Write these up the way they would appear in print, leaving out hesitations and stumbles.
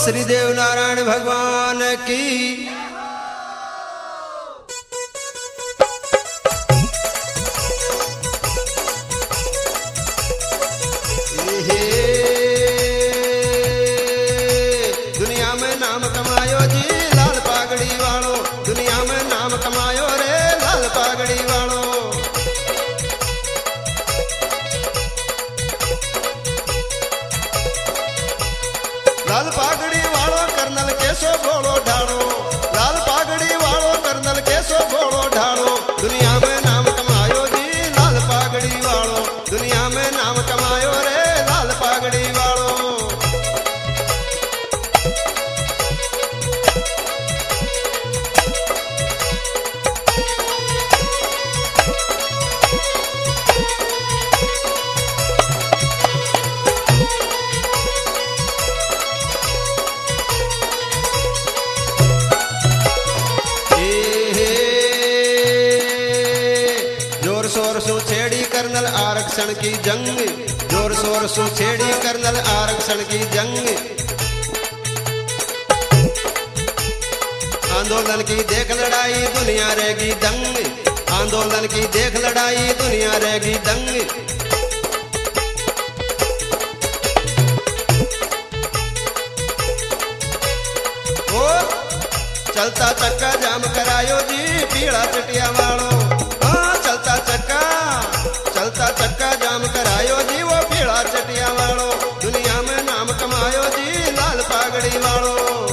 श्री देव नारायण भगवान की। दुनिया में नाम कमायो जी लाल पागड़ी वालो, दुनिया में नाम कमायो रे लाल पागड़ी वालो। लाल पागड़ी वालो कर्नल केसो घोड़ो ढालो, लाल पागड़ी वालो कर्नल केसो घोड़ो ढालो। दुनिया में नाम कमायो जी लाल पागड़ी वालो, दुनिया में नाम कमायो रे लाल पागड़ी वालो। छेड़ी कर्नल आरक्षण की जंग, जोर शोर से छेड़ी कर्नल आरक्षण की जंग। आंदोलन की देख लड़ाई दुनिया रहेगी दंग, आंदोलन की देख लड़ाई दुनिया रहेगी दंग। ओ चलता चक्का जाम करायो जी पीड़ा चटिया वालों, चलता चक्का जाम करायो जी वो पीड़ा चटिया वालो। दुनिया में नाम कमायो जी लाल पागड़ी वालो।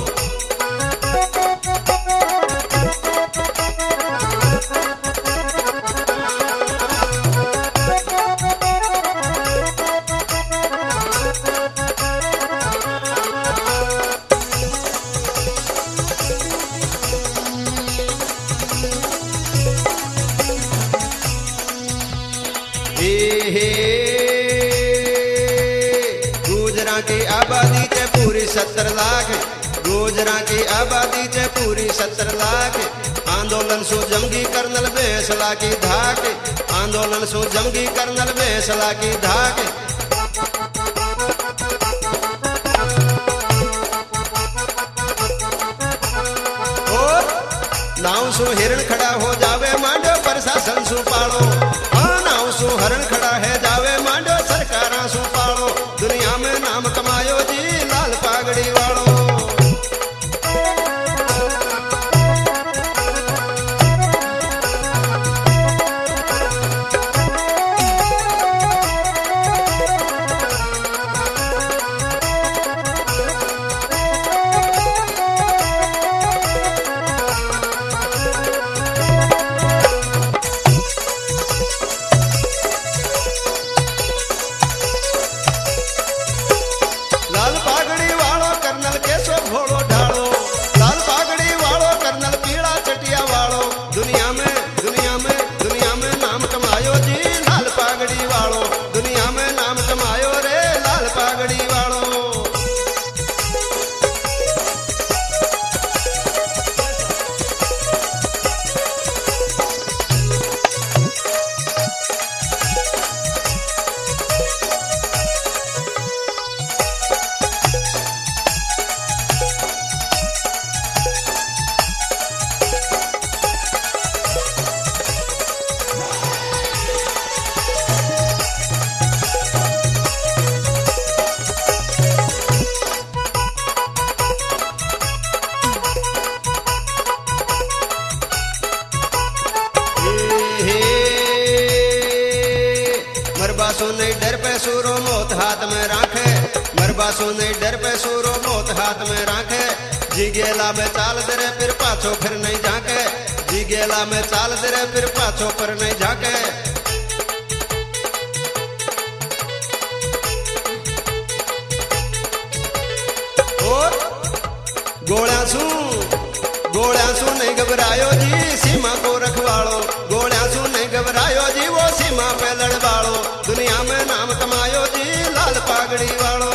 गुजरा की आबादी चे पूरी 70 लाख, गुजरा की आबादी चे पूरी 70 लाख। आंदोलन सो जंगी कर्नल बेसला की धाक, आंदोलन सो जंगी कर्नल बेसला की धाक। और नाव सो हिरण खड़ा हो जावे मांडो प्रशासन सु पाड़ो, नाव सो हरण खड़ा है जावे मांडो सरकारा सु पाड़ो। दुनिया में नाम कमायो जी लाल पागड़ी वालो। लाल पागड़ी वालो कर्नल केसो घोड़ो ढालो, लाल पागड़ी वालो कर्नल पीड़ा चटिया वालो। दुनिया में नाम कमायो जी लाल पागड़ी वालो, दुनिया में नाम कमायो रे लाल पागड़ी वालो। मरबासो नहीं डर पे सूरो मौत हाथ में राखे, मरबासो नहीं डर पे सूरो मौत हाथ में राखे। जी गेला में चाल दरे फिर पाछो फिर नहीं झाके, जी गेला में चाल दरे फिर पाछो फिर नहीं झाके। और गोळ्या सू नहीं घबरायो जी सीमा को रखवालो, गोळ्या सू नहीं घबरायो जी वो सीमा पे लड़वालो। दुनिया में नाम कमायो जी लाल पागड़ी वालो।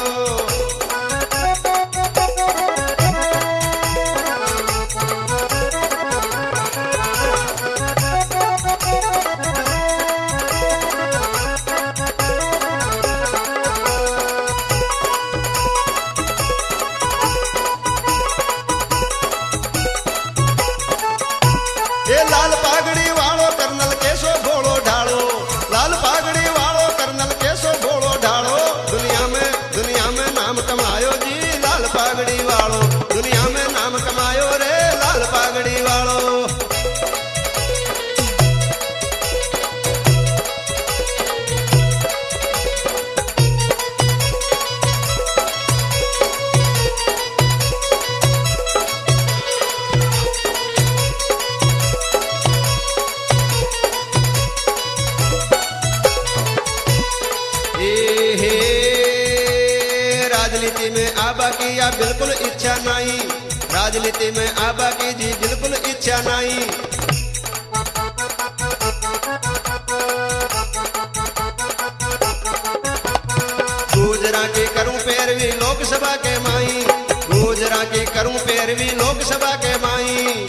राजनीति में आबा की या बिल्कुल इच्छा नहीं, राजनीति में आबा की जी बिल्कुल इच्छा नहीं। गुजरा की करूं पैरवी लोकसभा के माई, गुजरा की करूं पैरवी लोकसभा के माई।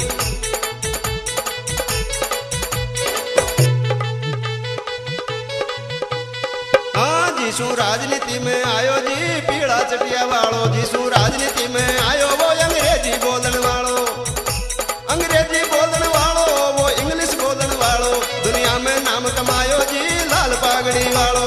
हाँ जीसू राजनीति में आयो जी पीड़ा चटिया वालो, जीसू राजनीति में आयो वो अंग्रेजी बोलने वालो, अंग्रेजी बोलने वालो वो इंग्लिश बोलने वालो, दुनिया में नाम कमायो जी लाल पागड़ी वालो।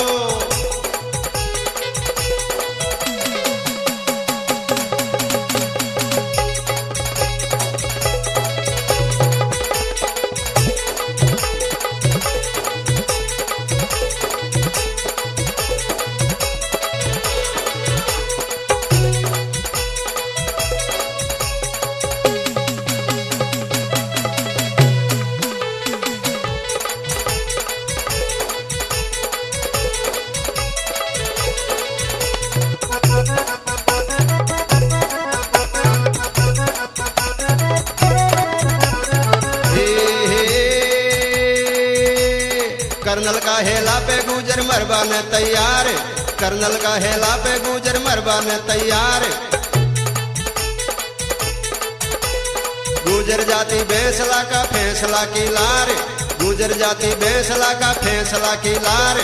कर्नल का हेला पे गुजर मरबा ने तैयार, कर्नल का हेला पे गुजर मरबा ने तैयार। गुजर जाती फैसला का फैसला की लार, गुजर जाती फैसला का फैसला की लार।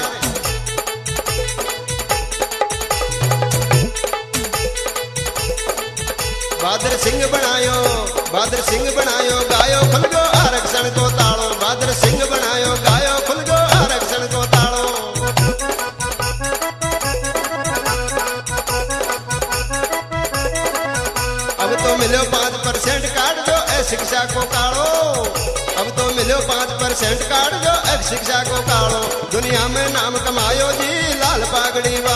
बहादुर सिंह बनायो, बहादुर सिंह बनायो गायो खुल गो आरक्षण को ताड़ो, बहादुर सिंह बनायो गायो खुल गो आरक्षण को ताड़ो। अब तो मिलो 5% काट दो ए शिक्षा को काढ़ो, अब तो मिलो 5% काट दो ए शिक्षा को काढ़ो। दुनिया में नाम कमायो जी लाल पागड़ी